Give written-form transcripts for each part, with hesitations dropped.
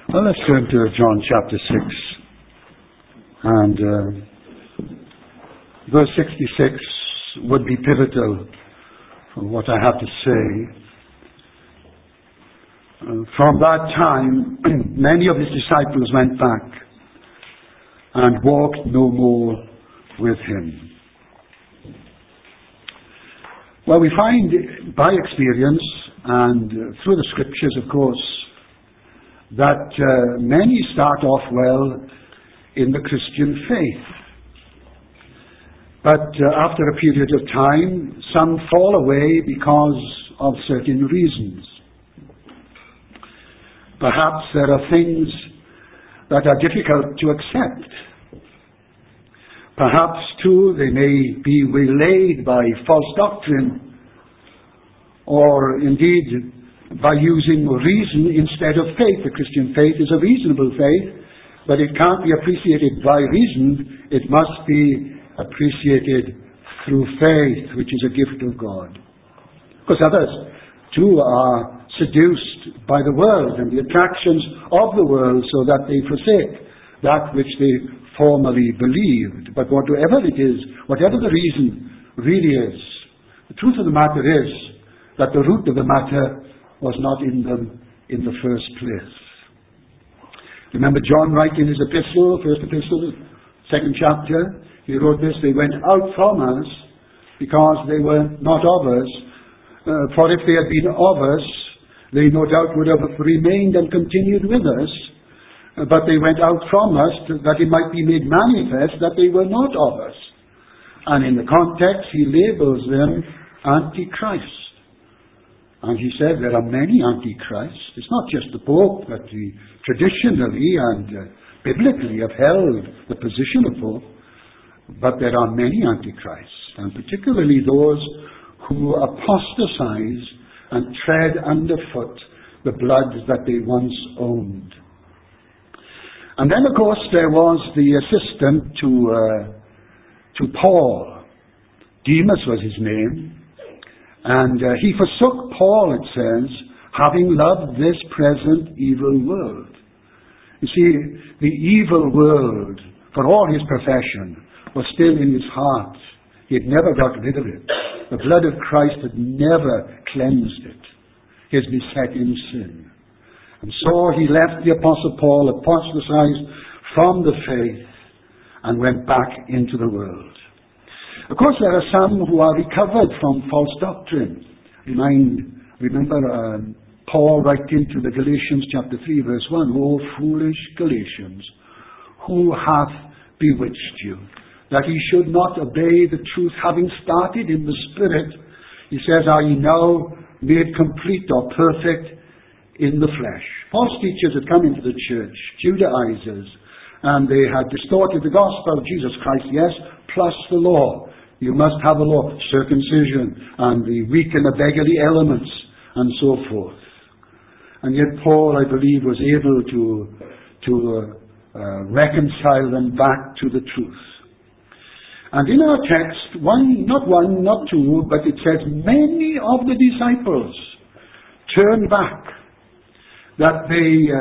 Well, let's turn to John chapter 6 and verse 66 would be pivotal for what I have to say. From that time, many of his disciples went back and walked no more with him. Well, we find by experience and through the scriptures, of course, that many start off well in the Christian faith. But after a period of time, some fall away because of certain reasons. Perhaps there are things that are difficult to accept. Perhaps, too, they may be waylaid by false doctrine, or indeed by using reason instead of faith. The Christian faith is a reasonable faith, but it can't be appreciated by reason. It must be appreciated through faith, which is a gift of God. Because others, too, are seduced by the world and the attractions of the world, so that they forsake that which they formerly believed. But whatever it is, whatever the reason really is, the truth of the matter is that the root of the matter was not in them in the first place. Remember John writing his epistle, first epistle, second chapter, he wrote this: they went out from us because they were not of us. For if they had been of us, they no doubt would have remained and continued with us. But they went out from us that it might be made manifest that they were not of us. And in the context, he labels them Antichrist. And he said there are many Antichrists. It's not just the Pope that we traditionally and biblically have held the position of Pope, but there are many Antichrists, and particularly those who apostatize and tread underfoot the blood that they once owned. And then, of course, there was the assistant to Paul. Demas was his name. And he forsook Paul, it says, having loved this present evil world. You see, the evil world, for all his profession, was still in his heart. He had never got rid of it. The blood of Christ had never cleansed it. He was beset in sin. And so he left the Apostle Paul, apostatized from the faith, and went back into the world. Of course, there are some who are recovered from false doctrine. Remember Paul writing to the Galatians chapter 3 verse 1, O foolish Galatians, who hath bewitched you, that ye should not obey the truth, having started in the Spirit. He says, are ye now made complete or perfect in the flesh? False teachers had come into the church, Judaizers, and they had distorted the gospel of Jesus Christ, yes, plus the law. You must have a law, circumcision, and the weak and the beggarly elements, and so forth. And yet Paul, I believe, was able to reconcile them back to the truth. And in our text, not one, not two, but it says many of the disciples turned back, that they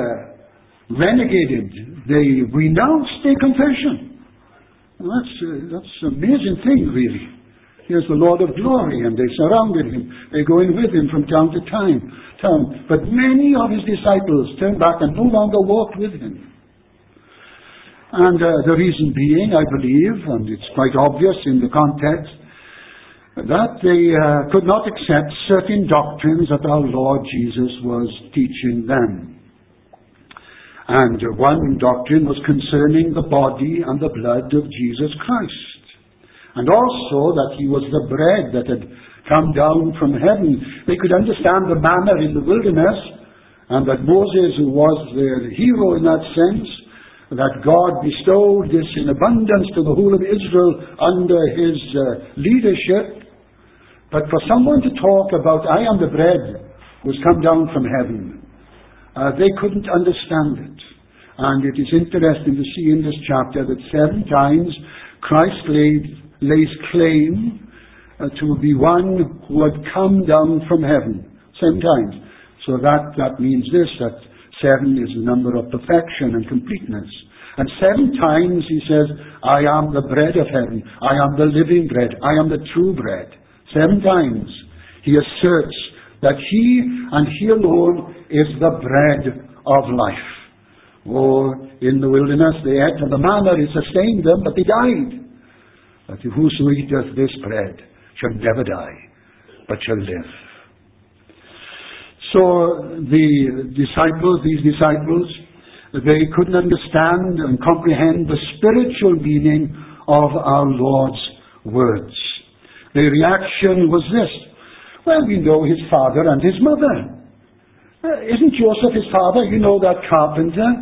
renegated, they renounced their confession. Well, that's an amazing thing, really. Here's the Lord of glory, and they surrounded him. They go in with him from town to town. But many of his disciples turned back and no longer walked with him. And the reason being, I believe, and it's quite obvious in the context, that they could not accept certain doctrines that our Lord Jesus was teaching them. And one doctrine was concerning the body and the blood of Jesus Christ. And also that he was the bread that had come down from heaven. They could understand the manna in the wilderness, and that Moses was their hero in that sense, that God bestowed this in abundance to the whole of Israel under his leadership. But for someone to talk about, I am the bread, was come down from heaven, they couldn't understand it. And it is interesting to see in this chapter that 7 times Christ lays claim to be one who had come down from heaven. 7 times. So that means this, that 7 is the number of perfection and completeness. And 7 times he says, I am the bread of heaven. I am the living bread. I am the true bread. 7 times he asserts that he and he alone is the bread of life. Oh, in the wilderness they ate of the manna, it sustained them, but they died. But whoso eateth this bread shall never die, but shall live. So these disciples, they couldn't understand and comprehend the spiritual meaning of our Lord's words. Their reaction was this: well, we know his father and his mother. Isn't Joseph his father? You know that carpenter.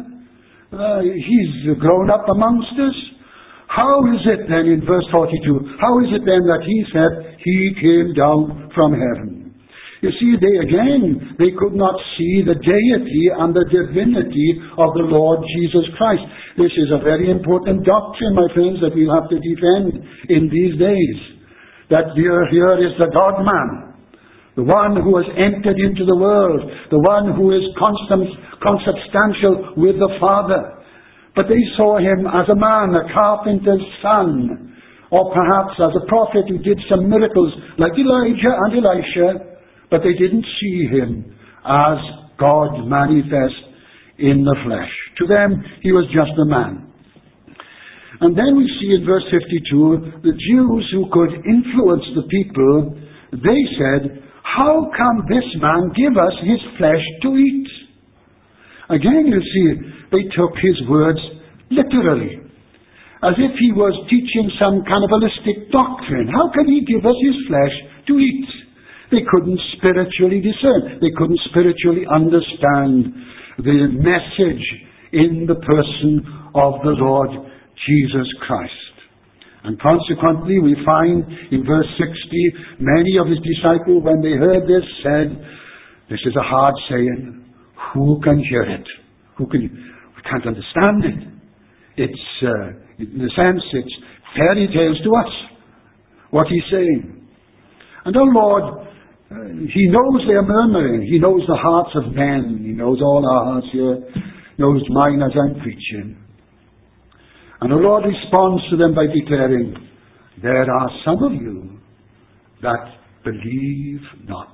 He's grown up amongst us. How is it then, in verse 42, how is it then that he said he came down from heaven? You see, they could not see the deity and the divinity of the Lord Jesus Christ. This is a very important doctrine, my friends, that we'll have to defend in these days. That here is the God-man, the one who has entered into the world, the one who is consubstantial with the Father. But they saw him as a man, a carpenter's son, or perhaps as a prophet who did some miracles like Elijah and Elisha, but they didn't see him as God manifest in the flesh. To them, he was just a man. And then we see in verse 52, the Jews who could influence the people, they said, how can this man give us his flesh to eat? Again, you see, they took his words literally, as if he was teaching some cannibalistic doctrine. How can he give us his flesh to eat? They couldn't spiritually discern. They couldn't spiritually understand the message in the person of the Lord Jesus Christ. And consequently, we find in verse 60, many of his disciples, when they heard this, said, this is a hard saying. Who can hear it? We can't understand it. It's, in a sense, it's fairy tales to us, what he's saying. And our Lord, he knows they're murmuring. He knows the hearts of men. He knows all our hearts here. Knows mine as I'm preaching. And the Lord responds to them by declaring, there are some of you that believe not.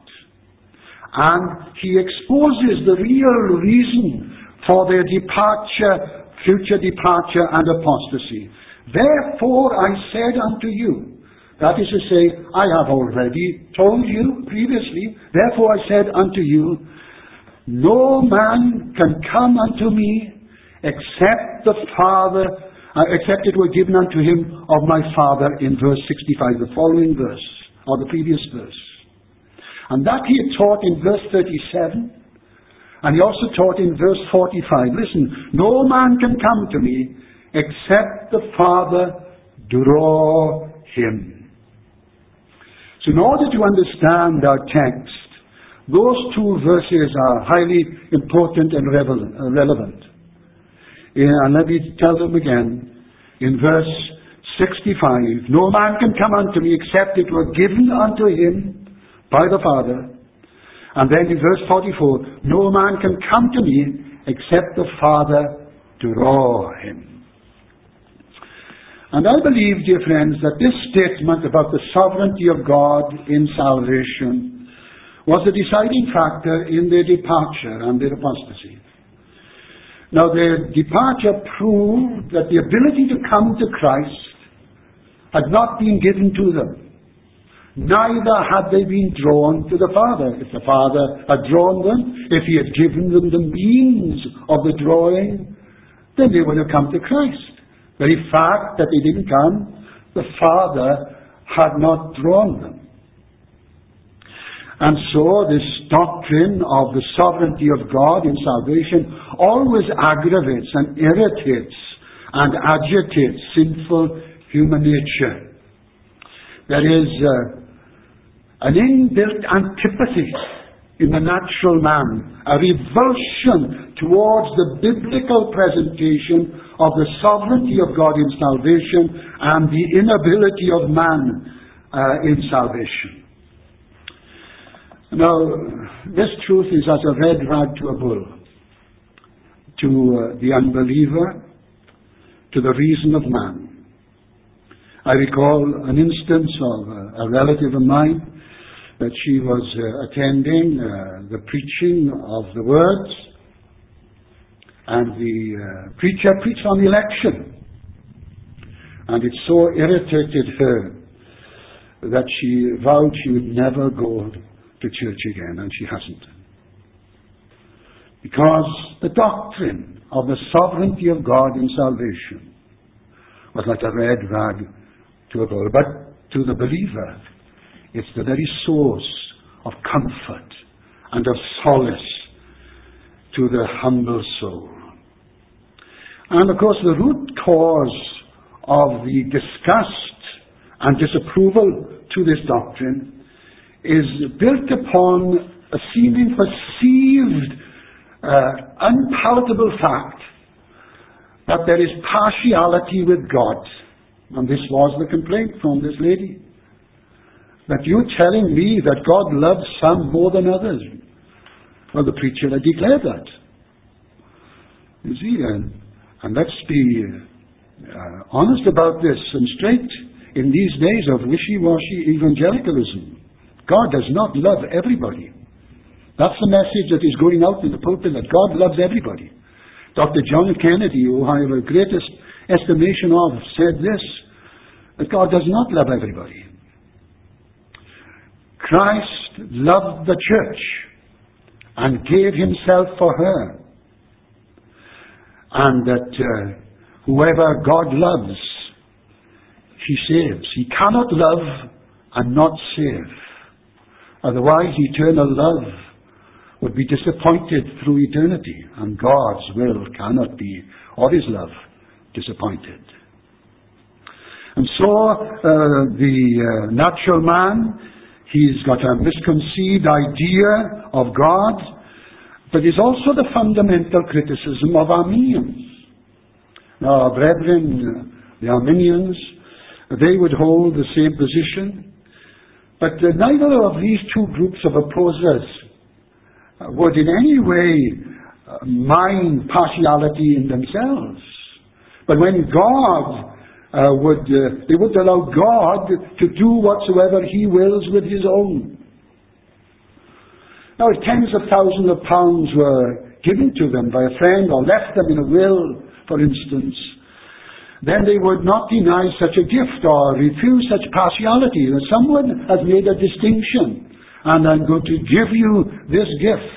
And he exposes the real reason for their departure, future departure and apostasy. Therefore I said unto you, that is to say, I have already told you previously, therefore I said unto you, no man can come unto me except the Father, except it were given unto him of my Father, in verse 65, the following verse, or the previous verse. And that he had taught in verse 37, and he also taught in verse 45. Listen, no man can come to me except the Father draw him. So in order to understand our text, those two verses are highly important and relevant. And let me tell them again. In verse 65, no man can come unto me except it were given unto him by the Father. And then in verse 44, no man can come to me except the Father draw him. And I believe, dear friends, that this statement about the sovereignty of God in salvation was the deciding factor in their departure and their apostasy. Now, their departure proved that the ability to come to Christ had not been given to them. Neither had they been drawn to the Father. If the Father had drawn them, if he had given them the means of the drawing, then they would have come to Christ. The very fact that they didn't come, the Father had not drawn them. And so this doctrine of the sovereignty of God in salvation always aggravates and irritates and agitates sinful human nature. There is an inbuilt antipathy in the natural man, a revulsion towards the biblical presentation of the sovereignty of God in salvation and the inability of man in salvation. Now, this truth is as a red rag to a bull. to the unbeliever, to the reason of man. I recall an instance of a relative of mine that she was attending the preaching of the words, and the preacher preached on election, and it so irritated her that she vowed she would never go to church again, and she hasn't. Because the doctrine of the sovereignty of God in salvation was like a red rag to a bull. But to the believer, it's the very source of comfort and of solace to the humble soul. And of course, the root cause of the disgust and disapproval to this doctrine is built upon a seeming perceived unpalatable fact that there is partiality with God. And this was the complaint from this lady. That you're telling me that God loves some more than others. Well, the preacher had declared that. You see, and let's be honest about this and straight in these days of wishy-washy evangelicalism. God does not love everybody. That's the message that is going out in the pulpit, that God loves everybody. Dr. John Kennedy, who I have the greatest estimation of, said this, that God does not love everybody. Christ loved the church and gave himself for her. And that whoever God loves, he saves. He cannot love and not save. Otherwise, eternal love would be disappointed through eternity, and God's will cannot be, or his love, disappointed. And so, the natural man, he's got a misconceived idea of God, but it's also the fundamental criticism of Arminians. Now, our brethren, the Arminians, they would hold the same position, but neither of these two groups of opposers would in any way mind partiality in themselves. But when God they would allow God to do whatsoever he wills with his own. Now, if tens of thousands of pounds were given to them by a friend or left them in a will, for instance, then they would not deny such a gift or refuse such partiality. Someone has made a distinction, and I'm going to give you this gift.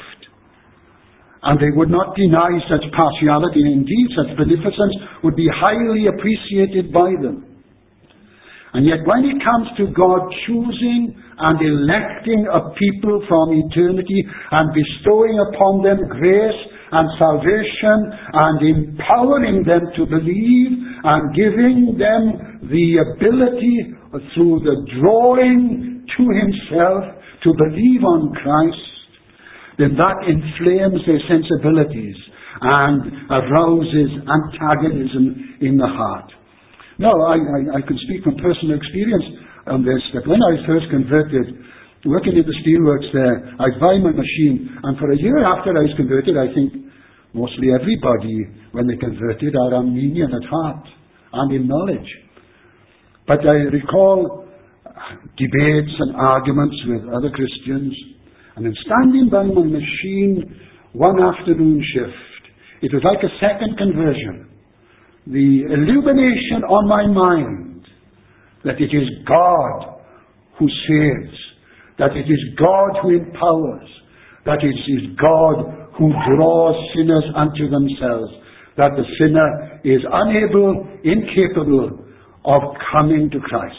And they would not deny such partiality. Indeed, such beneficence would be highly appreciated by them. And yet when it comes to God choosing and electing a people from eternity and bestowing upon them grace and salvation and empowering them to believe and giving them the ability through the drawing to himself to believe on Christ, then that inflames their sensibilities and arouses antagonism in the heart. Now, I can speak from personal experience on this, that when I first converted, working in the steelworks there, I'd buy my machine, and for a year after I was converted, I think mostly everybody, when they converted, are Arminian at heart and in knowledge. But I recall debates and arguments with other Christians, and then standing by my machine one afternoon shift, it was like a second conversion. The illumination on my mind that it is God who saves, that it is God who empowers, that it is God who draws sinners unto themselves, that the sinner is unable, incapable of coming to Christ.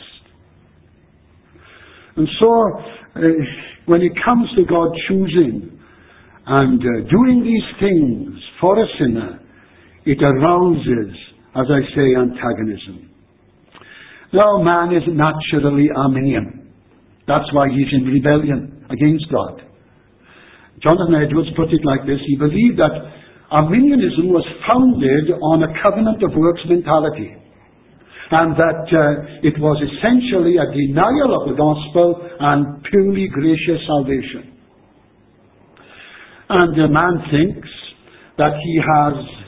And so, when it comes to God choosing and doing these things for a sinner, it arouses, as I say, antagonism. Now, man is naturally Arminian. That's why he's in rebellion against God. Jonathan Edwards put it like this. He believed that Arminianism was founded on a covenant of works mentality, and that it was essentially a denial of the gospel and purely gracious salvation. And a man thinks that he has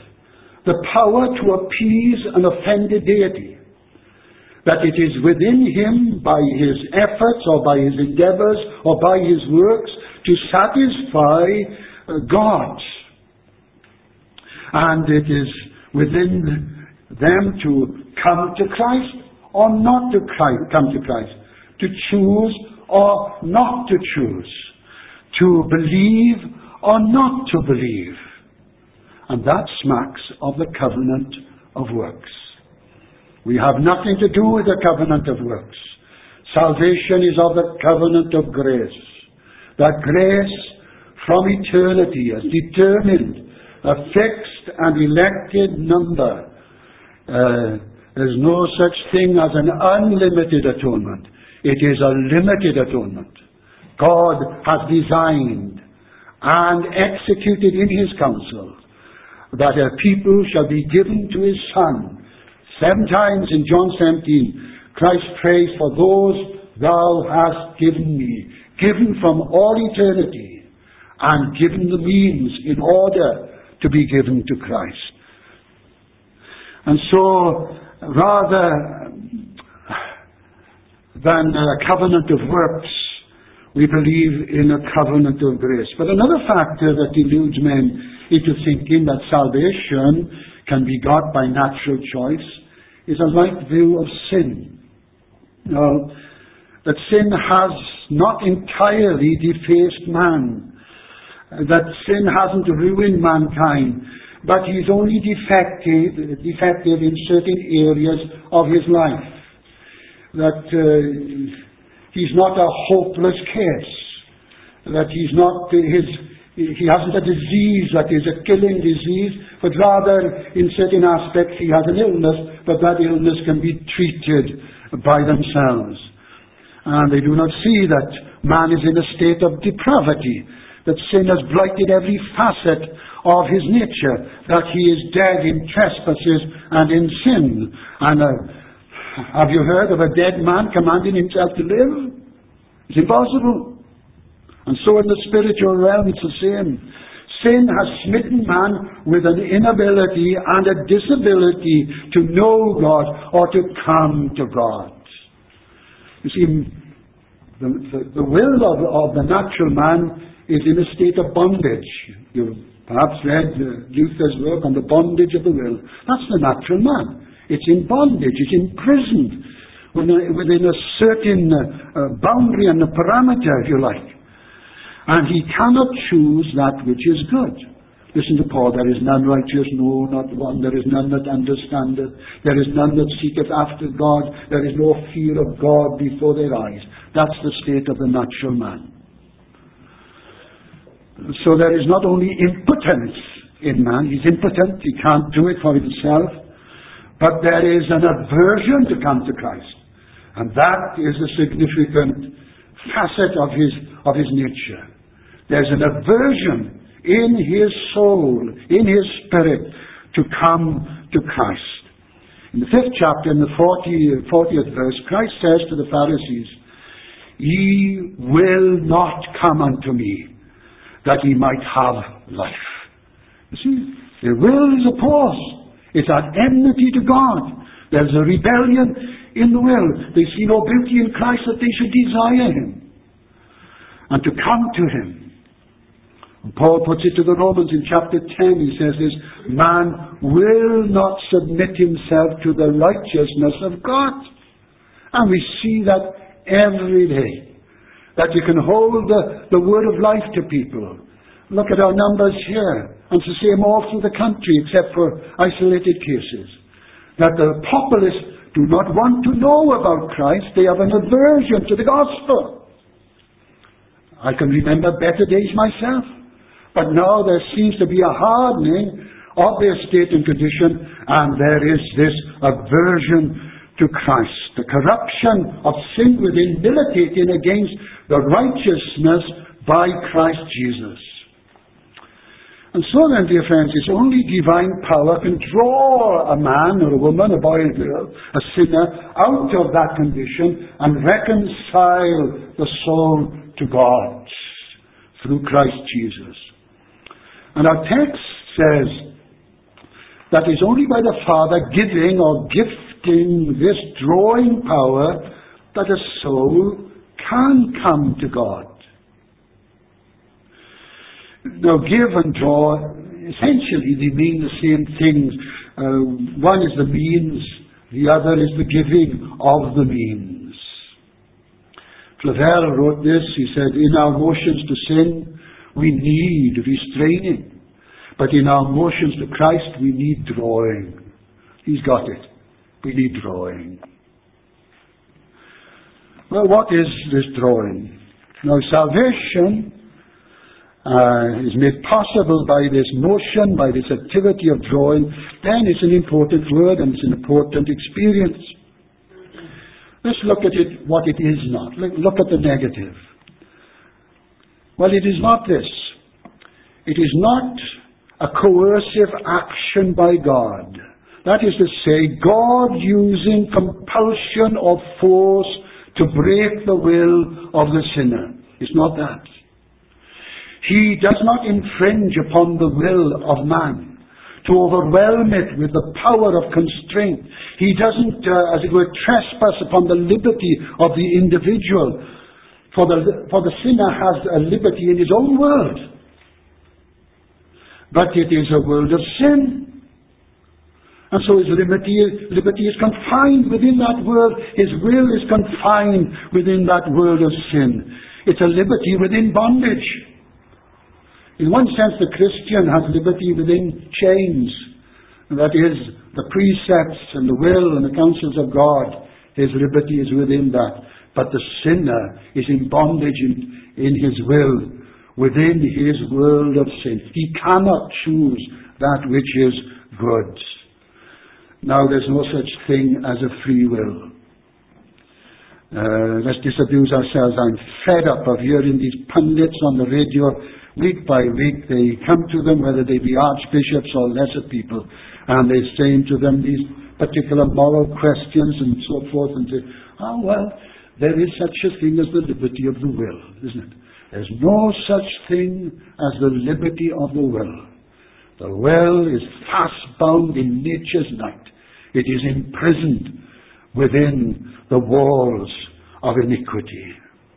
the power to appease an offended deity. That it is within him, by his efforts or by his endeavors or by his works, to satisfy God. And it is within them to come to Christ or not to come to Christ, to choose or not to choose, to believe or not to believe. And that smacks of the covenant of works. We have nothing to do with the covenant of works. Salvation is of the covenant of grace. That grace from eternity has determined a fixed and elected number. There's no such thing as an unlimited atonement. It is a limited atonement. God has designed and executed in his counsel that a people shall be given to his Son. 7 times in John 17, Christ prays, for those thou hast given me, given from all eternity, and given the means in order to be given to Christ. And so, rather than a covenant of works, we believe in a covenant of grace. But another factor that deludes men into thinking that salvation can be got by natural choice is a light view of sin. Now, that sin has not entirely defaced man, that sin hasn't ruined mankind, but he's only defective in certain areas of his life. That he's not a hopeless case, that he hasn't a disease that is a killing disease, but rather in certain aspects he has an illness, but that illness can be treated by themselves. And they do not see that man is in a state of depravity, that sin has blighted every facet of his nature, that he is dead in trespasses and in sin. And have you heard of a dead man commanding himself to live? It's impossible. And so in the spiritual realm it's the same. Sin has smitten man with an inability and a disability to know God or to come to God. You see, the will of the natural man is in a state of bondage. You've perhaps read Luther's work on the bondage of the will. That's the natural man. It's in bondage. It's imprisoned within a certain boundary and a parameter, if you like. And he cannot choose that which is good. Listen to Paul, there is none righteous, no, not one. There is none that understandeth. There is none that seeketh after God. There is no fear of God before their eyes. That's the state of the natural man. So there is not only impotence in man, he's impotent, he can't do it for himself, but there is an aversion to come to Christ. And that is a significant facet of his nature. There's an aversion in his soul, in his spirit, to come to Christ. In the 5th chapter, in the 40th verse, Christ says to the Pharisees, "Ye will not come unto me, that ye might have life." You see, their will is opposed. It's at enmity to God. There's a rebellion in the will. They see no beauty in Christ that they should desire him and to come to him. And Paul puts it to the Romans in chapter 10. He says this, "Man will not submit himself to the righteousness of God." And we see that every day. That you can hold the word of life to people. Look at our numbers here. And it's the same all through the country, except for isolated cases. That the populace do not want to know about Christ. They have an aversion to the gospel. I can remember better days myself. But now there seems to be a hardening of their state and condition, and there is this aversion to Christ. The corruption of sin within militating against the righteousness by Christ Jesus. And so then, dear friends, it's only divine power can draw a man or a woman, a boy or a girl, a sinner, out of that condition and reconcile the soul to God through Christ Jesus. And our text says that is only by the Father giving or gifting this drawing power that a soul can come to God. Now, give and draw, essentially they mean the same things. One is the means, the other is the giving of the means. Flavel wrote this. He said, in our motions to sin, we need restraining. But in our motions to Christ, we need drawing. He's got it. We need drawing. Well, what is this drawing? Now, salvation is made possible by this motion, by this activity of drawing. Then it's an important word and it's an important experience. Let's look at it, what it is not. Look at the negative. Well, it is not this. It is not a coercive action by God. That is to say, God using compulsion or force to break the will of the sinner. It's not that. He does not infringe upon the will of man to overwhelm it with the power of constraint. He doesn't, as it were, trespass upon the liberty of the individual. For the sinner has a liberty in his own world. But it is a world of sin. And so his liberty is confined within that world. His will is confined within that world of sin. It's a liberty within bondage. In one sense, the Christian has liberty within chains. That is, the precepts and the will and the counsels of God. His liberty is within that. But the sinner is in bondage in his will, within his world of sin. He cannot choose that which is good. Now, there's no such thing as a free will. Let's disabuse ourselves. I'm fed up of hearing these pundits on the radio week by week. They come to them, whether they be archbishops or lesser people, and they're saying to them these particular moral questions and so forth, and say, oh, well, there is such a thing as the liberty of the will, isn't it? There's no such thing as the liberty of the will. The will is fast bound in nature's night. It is imprisoned within the walls of iniquity.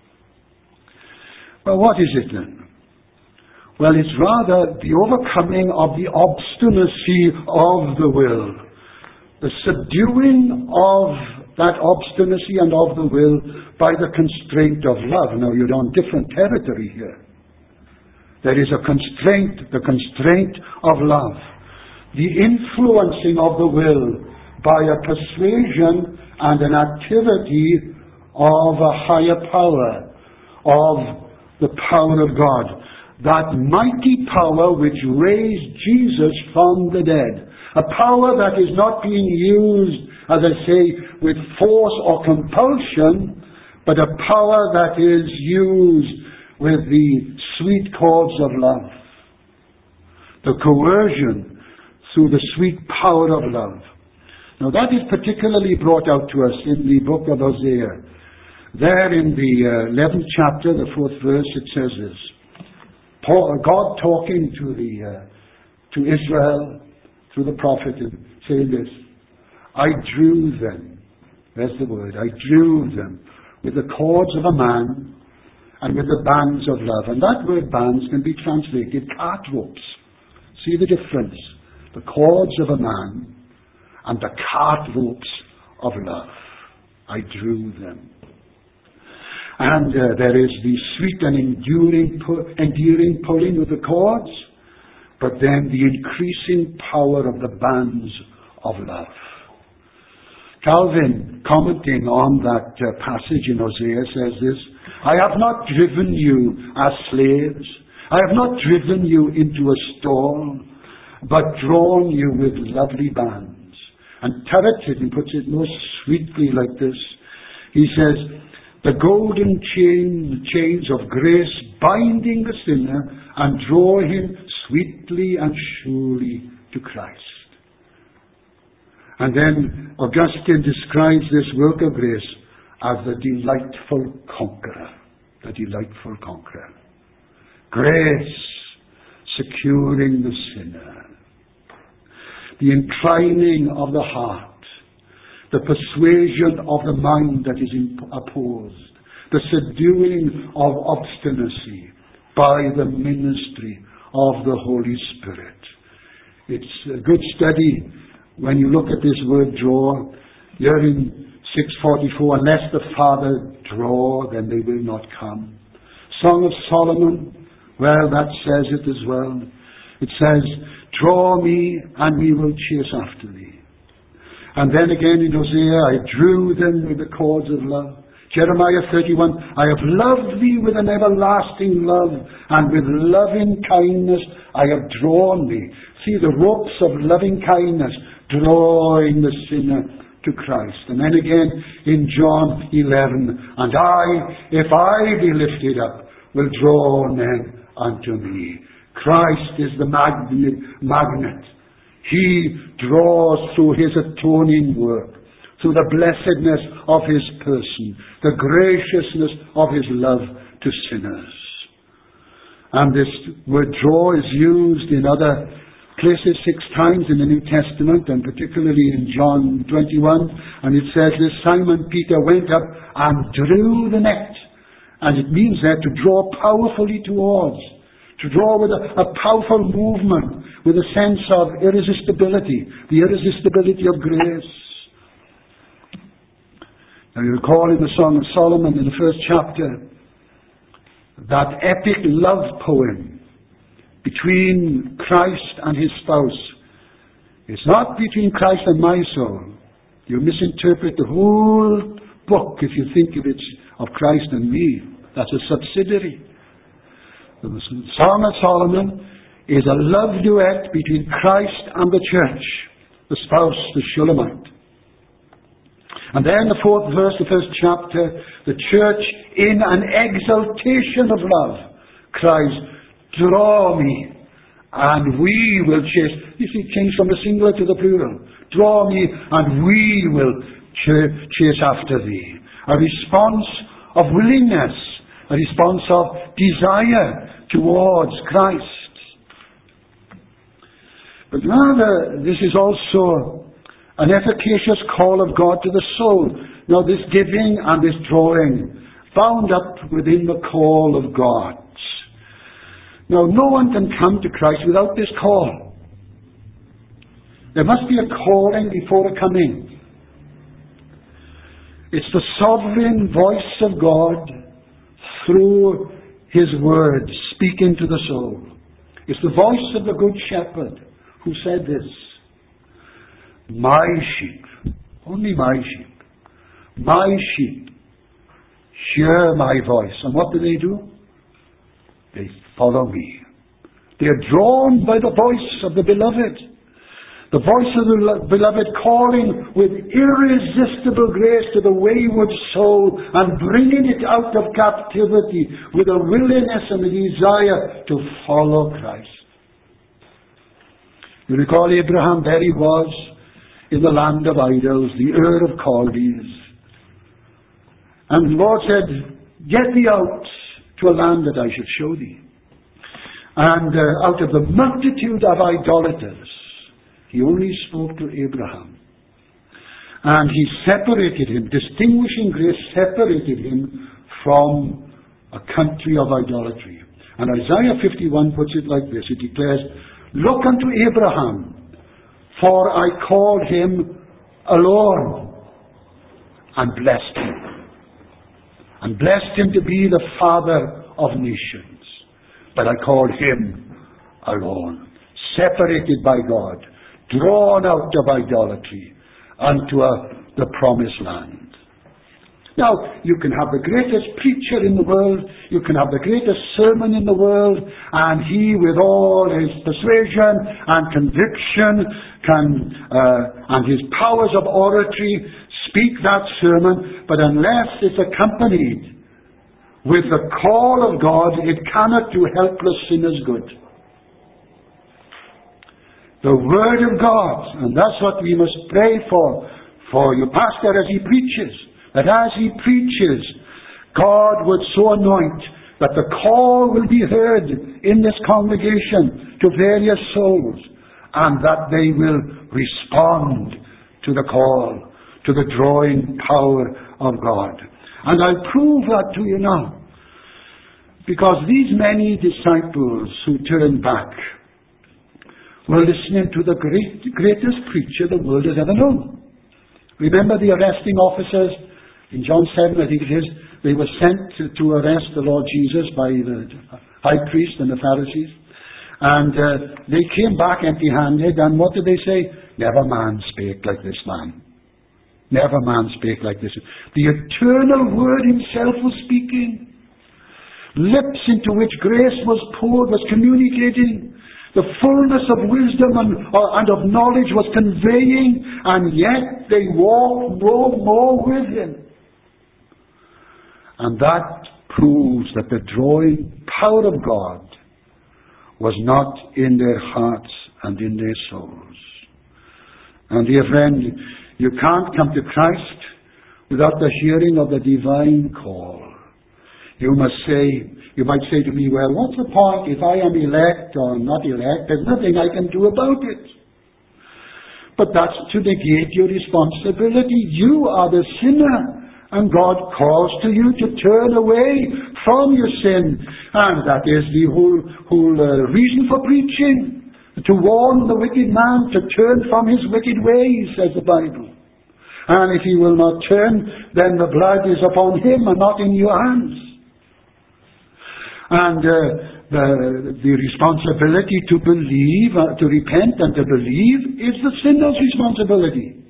Well, what is it then? Well, it's rather the overcoming of the obstinacy of the will. The subduing of that obstinacy and of the will by the constraint of love. Now, you're on different territory here. There is a constraint, the constraint of love. The influencing of the will by a persuasion and an activity of a higher power, of the power of God. That mighty power which raised Jesus from the dead. A power that is not being used, as I say, with force or compulsion, but a power that is used with the sweet chords of love. The coercion through the sweet power of love. Now that is particularly brought out to us in the book of Hosea. There in the 11th chapter, the 4th verse, it says this. God talking to Israel through the prophet and saying this. I drew them. There's the word. I drew them with the cords of a man and with the bands of love. And that word bands can be translated cart ropes. See the difference? The cords of a man and the cart ropes of love. I drew them. And there is the sweet and enduring pulling of the cords, but then the increasing power of the bands of love. Calvin, commenting on that passage in Hosea, says this, I have not driven you as slaves. I have not driven you into a stall, but drawn you with lovely bands. And Turretin puts it most sweetly like this. He says, the golden chains of grace binding the sinner and draw him sweetly and surely to Christ. And then Augustine describes this work of grace as the delightful conqueror. The delightful conqueror. Grace securing the sinner. the inclining of the heart, the persuasion of the mind that is opposed, the subduing of obstinacy by the ministry of the Holy Spirit. It's a good study when you look at this word draw. Here in 644, unless the Father draw, then they will not come. Song of Solomon, well, that says it as well. It says, draw me and we will chase after thee. And then again in Hosea, I drew them with the cords of love. Jeremiah 31, I have loved thee with an everlasting love, and with loving kindness I have drawn thee. See the ropes of loving kindness drawing the sinner to Christ. And then again in John 11, and I, if I be lifted up, will draw men unto me. Christ is the magnet. He draws through His atoning work, through the blessedness of His person, the graciousness of His love to sinners. And this word draw is used in other places 6 times in the New Testament, and particularly in John 21, and it says this, Simon Peter went up and drew the net. And it means there to draw powerfully towards, to draw with a powerful movement, with a sense of irresistibility, the irresistibility of grace. Now you recall in the Song of Solomon in the 1st chapter, that epic love poem between Christ and His spouse. It's not between Christ and my soul. You misinterpret the whole book if you think of it of Christ and me. That's a subsidiary. The Song of Solomon is a love duet between Christ and the church, the spouse, the Shulamite. And then the 4th verse, the 1st chapter, the church in an exaltation of love cries, draw me and we will chase. You see, change from the singular to the plural. Draw me and we will chase after thee. A response of willingness, a response of desire towards Christ. But rather, this is also an efficacious call of God to the soul. Now this giving and this drawing, bound up within the call of God. Now no one can come to Christ without this call. There must be a calling before a coming. It's the sovereign voice of God through His word speaking to the soul. It's the voice of the Good Shepherd who said this, my sheep, only my sheep hear my voice. And what do? They follow me. They are drawn by the voice of the beloved. The voice of the beloved calling with irresistible grace to the wayward soul and bringing it out of captivity with a willingness and a desire to follow Christ. You recall Abraham, there he was in the land of idols, the Ur of Chaldees. And the Lord said, get thee out to a land that I should show thee. And out of the multitude of idolaters, He only spoke to Abraham. And He separated him, distinguishing grace separated him from a country of idolatry. And Isaiah 51 puts it like this. It declares, look unto Abraham, for I called him alone, and blessed him. And blessed him to be the father of nations. But I called him alone, separated by God, drawn out of idolatry unto the promised land. Now, you can have the greatest preacher in the world, you can have the greatest sermon in the world, and he with all his persuasion and conviction and his powers of oratory speak that sermon, but unless it's accompanied with the call of God, it cannot do helpless sinners good. The Word of God, and that's what we must pray for your pastor as he preaches, that as he preaches, God would so anoint that the call will be heard in this congregation to various souls, and that they will respond to the call, to the drawing power of God. And I'll prove that to you now. Because these many disciples who turned back were listening to the greatest preacher the world has ever known. Remember the arresting officers in John 7, I think it is. They were sent to arrest the Lord Jesus by the high priest and the Pharisees. And they came back empty-handed, and what did they say? Never man spake like this man. Never man spake like this. The eternal Word himself was speaking. Lips into which grace was poured, was communicating. The fullness of wisdom and of knowledge was conveying, and yet they walked no more with him. And that proves that the drawing power of God was not in their hearts and in their souls. And dear friend, you can't come to Christ without the hearing of the divine call. You might say to me, well, what's the point if I am elect or not elect? There's nothing I can do about it. But that's to negate your responsibility. You are the sinner, and God calls to you to turn away from your sin. And that is the whole reason for preaching. To warn the wicked man to turn from his wicked ways, says the Bible. And if he will not turn, then the blood is upon him and not in your hands. And the responsibility to believe, to repent and to believe, is the sinner's responsibility.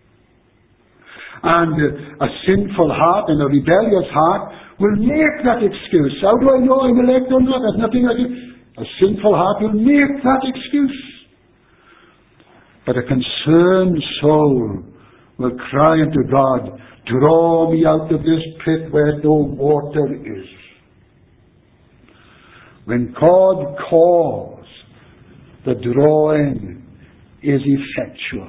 And a sinful heart and a rebellious heart will make that excuse. How do I know I'm elect or not? There's nothing I can. A sinful heart will make that excuse. But a concerned soul will cry unto God, draw me out of this pit where no water is. When God calls, the drawing is effectual.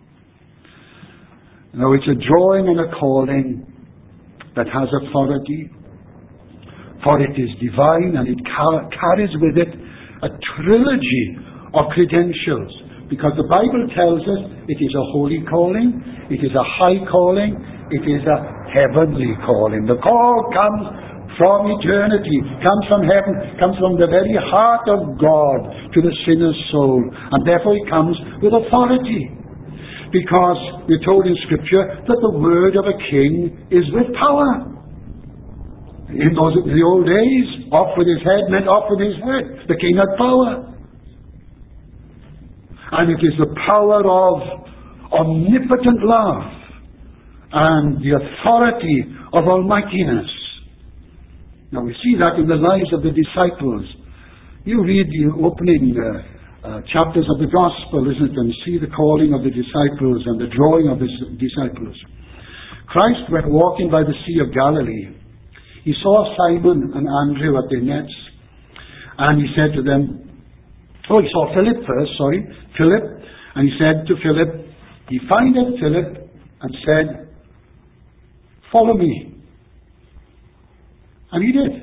Now it's a drawing and a calling that has authority, for it is divine, and it carries with it a trilogy of credentials. Because the Bible tells us it is a holy calling, it is a high calling, it is a heavenly calling. The call comes from eternity, comes from heaven, comes from the very heart of God to the sinner's soul. And therefore it comes with authority. Because we're told in Scripture that the word of a king is with power. In the old days, off with his head meant off with his head. The king had power. And it is the power of omnipotent love and the authority of almightiness. Now we see that in the lives of the disciples. You read the opening chapters of the Gospel, isn't it, and see the calling of the disciples and the drawing of the disciples. Christ went walking by the Sea of Galilee. He saw Simon and Andrew at their nets, and he said to them, he saw Philip, and he said to Philip, he findeth Philip and said, follow me. And he did.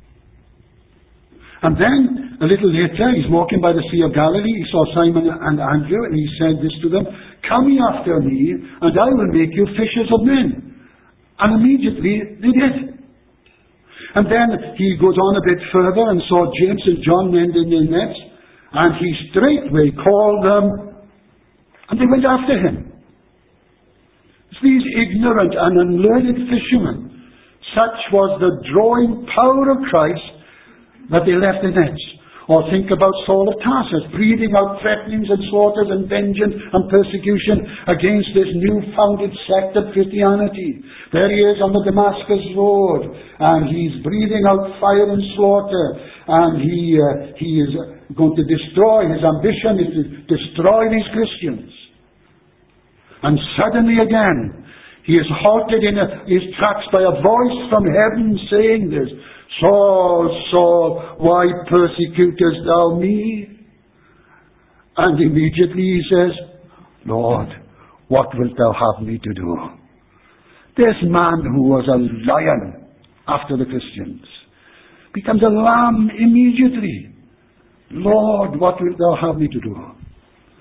And then, a little later, he's walking by the Sea of Galilee, he saw Simon and Andrew, and he said this to them, come ye after me, and I will make you fishers of men. And immediately they did. And then he goes on a bit further and saw James and John mending their nets, and he straightway called them, and they went after him. It's these ignorant and unlearned fishermen. Such was the drawing power of Christ that they left the nets. Or think about Saul of Tarsus, breathing out threatenings and slaughters and vengeance and persecution against this new-founded sect of Christianity. There he is on the Damascus road, and he's breathing out fire and slaughter, and he is going to destroy. His ambition is to destroy these Christians. And suddenly again, he is halted in his tracks by a voice from heaven saying this, Saul, Saul, why persecutest thou me? And immediately he says, Lord, what wilt thou have me to do? This man who was a lion after the Christians becomes a lamb immediately. Lord, what wilt thou have me to do?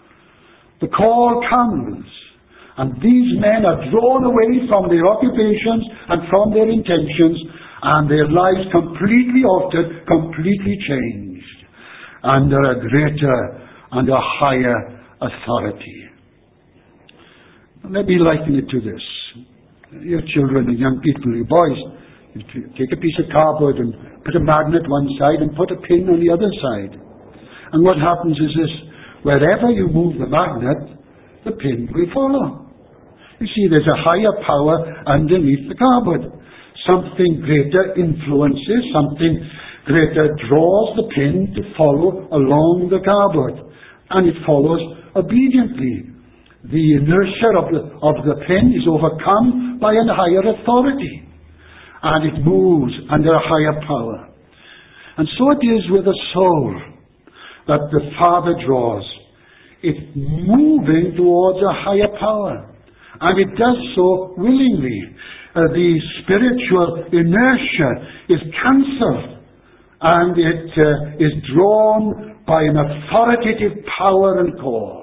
The call comes, and these men are drawn away from their occupations and from their intentions, and their lives completely altered, completely changed, under a greater and a higher authority. Let me liken it to this. Your children and young people, your boys, you take a piece of cardboard and put a magnet one side and put a pin on the other side. And what happens is this: wherever you move the magnet, the pin will follow. You see, there's a higher power underneath the cardboard. Something greater influences, something greater draws the pin to follow along the cardboard. And it follows obediently. The inertia of the pin is overcome by a higher authority, and it moves under a higher power. And so it is with the soul that the Father draws. It's moving towards a higher power, and it does so willingly. The spiritual inertia is cancelled, and it is drawn by an authoritative power and call.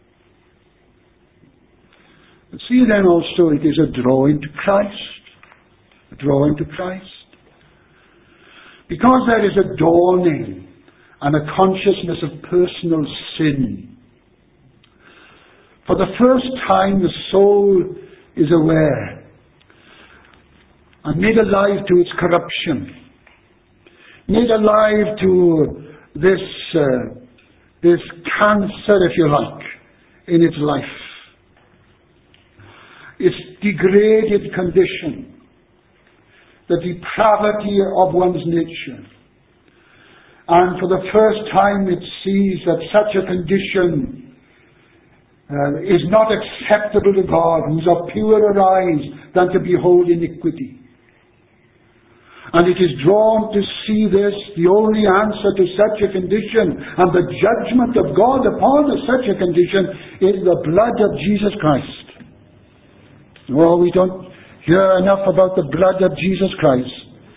See then also it is a drawing to Christ. A drawing to Christ. Because there is a dawning and a consciousness of personal sin. For the first time the soul is aware and made alive to its corruption. Made alive to this cancer, if you like, in its life. Its degraded condition, the depravity of one's nature. And for the first time it sees that such a condition is not acceptable to God, whose are purer eyes than to behold iniquity. And it is drawn to see this, the only answer to such a condition, and the judgment of God upon such a condition, is the blood of Jesus Christ. Oh, we don't hear enough about the blood of Jesus Christ.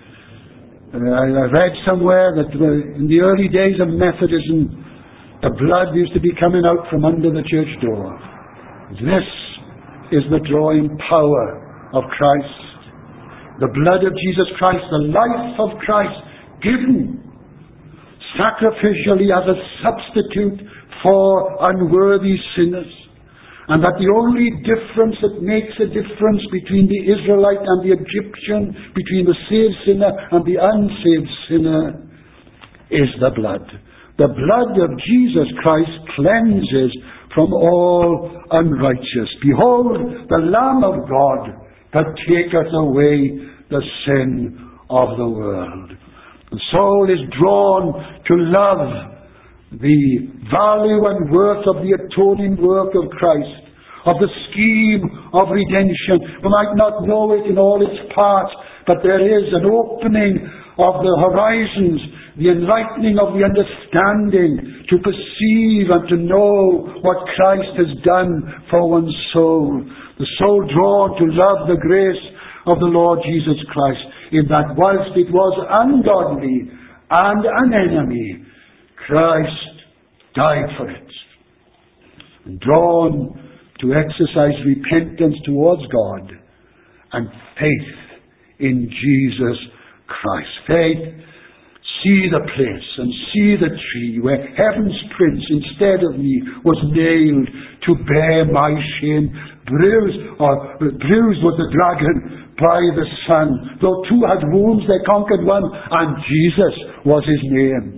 I read somewhere that in the early days of Methodism, the blood used to be coming out from under the church door. This is the drawing power of Christ. The blood of Jesus Christ, the life of Christ, given sacrificially as a substitute for unworthy sinners. And that the only difference that makes a difference between the Israelite and the Egyptian, between the saved sinner and the unsaved sinner, is the blood. The blood of Jesus Christ cleanses from all unrighteousness. Behold, the Lamb of God that taketh away the sin of the world. The soul is drawn to love the value and worth of the atoning work of Christ, of the scheme of redemption. We might not know it in all its parts, but there is an opening of the horizons, the enlightening of the understanding, to perceive and to know what Christ has done for one's soul. The soul drawn to love the grace of the Lord Jesus Christ, in that whilst it was ungodly and an enemy, Christ died for it. And drawn to exercise repentance towards God and faith in Jesus Christ. Faith, see the place and see the tree where heaven's prince instead of me was nailed to bear my shame. Bruised was the dragon by the Son. Though two had wounds, they conquered one, and Jesus was his name.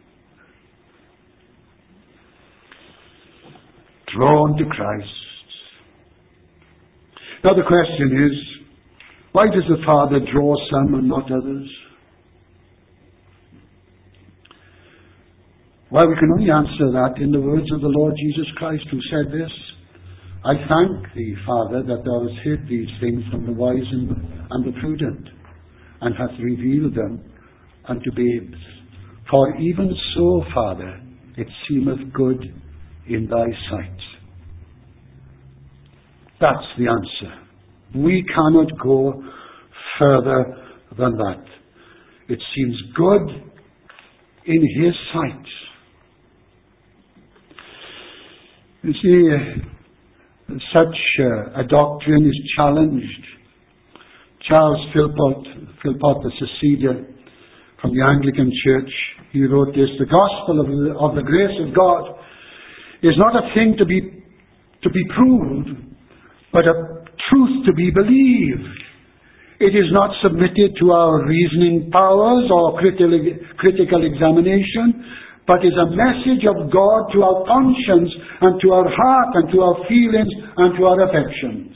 Drawn to Christ. Now the question is, why does the Father draw some and not others? Well, we can only answer that in the words of the Lord Jesus Christ, who said this: I thank thee, Father, that thou hast hid these things from the wise and the prudent, and hast revealed them unto babes. For even so, Father, it seemeth good in thy sight. That's the answer. We cannot go further than that. It seems good in his sight. You see, such a doctrine is challenged. Charles Philpott, the Seceder from the Anglican Church, he wrote this: the gospel of the grace of God is not a thing to be proved, but a truth to be believed. It is not submitted to our reasoning powers or critical examination, but is a message of God to our conscience and to our heart and to our feelings and to our affections.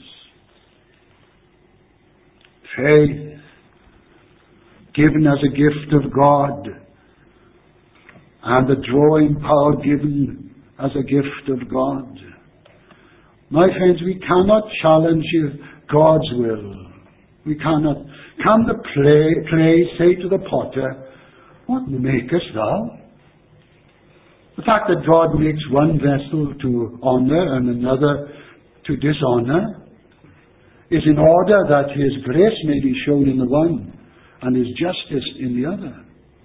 Faith, given as a gift of God, and the drawing power given as a gift of God. My friends, we cannot challenge God's will. We cannot. Can the clay say to the potter, "What makest thou?" The fact that God makes one vessel to honor and another to dishonor is in order that His grace may be shown in the one and His justice in the other.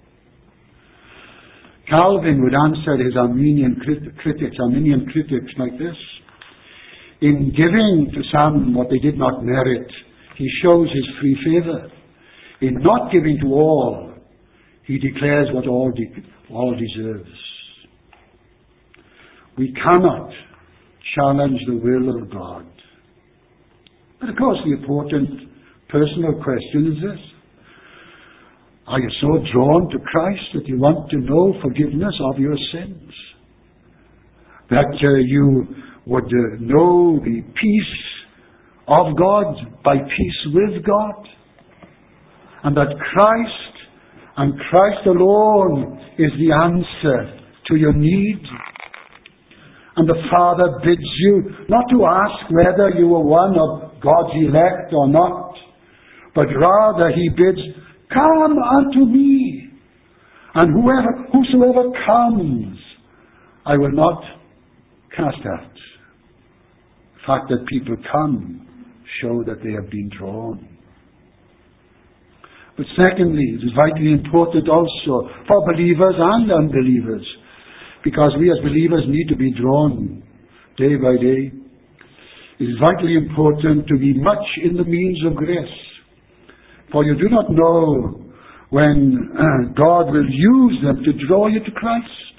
Calvin would answer his Arminian critics like this: in giving to some what they did not merit, He shows His free favor. In not giving to all, He declares what all deserves. We cannot challenge the will of God. But of course, the important personal question is this: are you so drawn to Christ that you want to know forgiveness of your sins? That you would know the peace of God by peace with God? And that Christ and Christ alone is the answer to your need? And the Father bids you not to ask whether you are one of God's elect or not, but rather He bids, "Come unto me, and whosoever comes, I will not cast out." The fact that people come show that they have been drawn. But secondly, it is vitally important also for believers and unbelievers, because we as believers need to be drawn day by day. It is vitally important to be much in the means of grace, for you do not know when God will use them to draw you to Christ.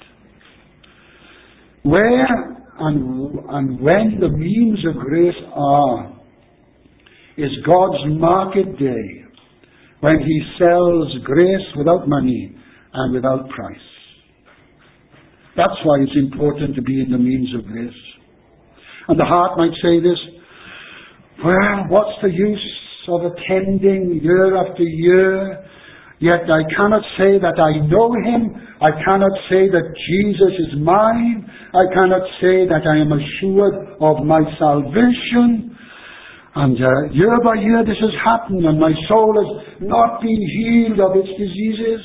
Where and when the means of grace are is God's market day, when He sells grace without money and without price. That's why it's important to be in the means of grace. And the heart might say this: well, what's the use of attending year after year, yet I cannot say that I know Him, I cannot say that Jesus is mine, I cannot say that I am assured of my salvation, and year by year this has happened, and my soul has not been healed of its diseases.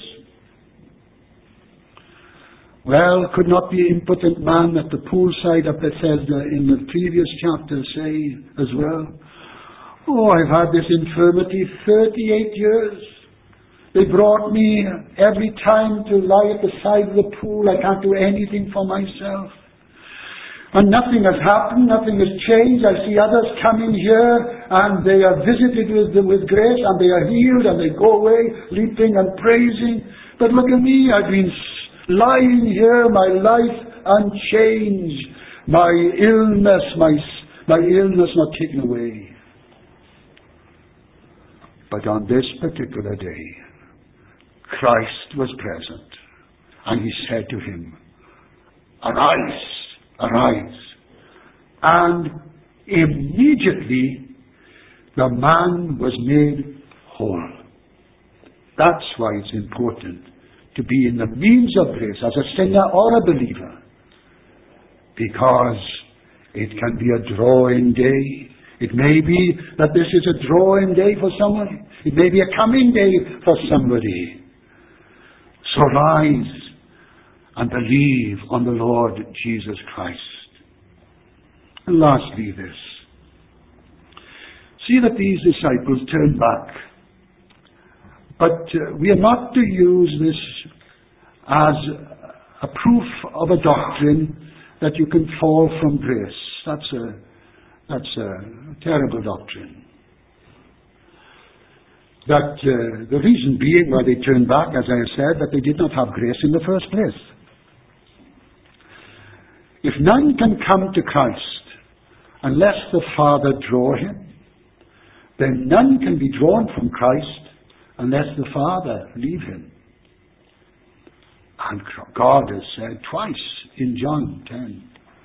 Well, could not the impotent man at the poolside of Bethesda in the previous chapter say as well, "Oh, I've had this infirmity 38 years. They brought me every time to lie at the side of the pool. I can't do anything for myself. And nothing has happened, nothing has changed. I see others coming here and they are visited with grace and they are healed and they go away leaping and praising. But look at me, I've been lying here, my life unchanged, my illness not taken away." But on this particular day, Christ was present, and He said to him, "Arise, arise." And immediately the man was made whole. That's why it's important to be in the means of grace as a sinner or a believer, because it can be a drawing day. It may be that this is a drawing day for someone. It may be a coming day for somebody. So rise and believe on the Lord Jesus Christ. And lastly this. See that these disciples turned back. But we are not to use this as a proof of a doctrine that you can fall from grace. That's a terrible doctrine. That the reason being why they turned back, as I have said, that they did not have grace in the first place. If none can come to Christ unless the Father draw him, then none can be drawn from Christ unless the Father leave him. And God has said twice in John 10,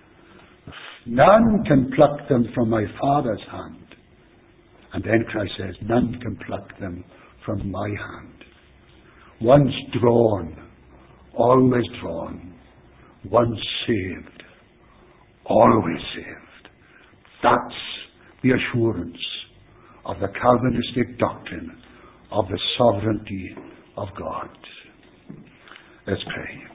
none can pluck them from my Father's hand. And then Christ says, none can pluck them from my hand. Once drawn, always drawn. Once saved, always saved. That's the assurance of the Calvinistic doctrine of the sovereignty of God. Let's pray.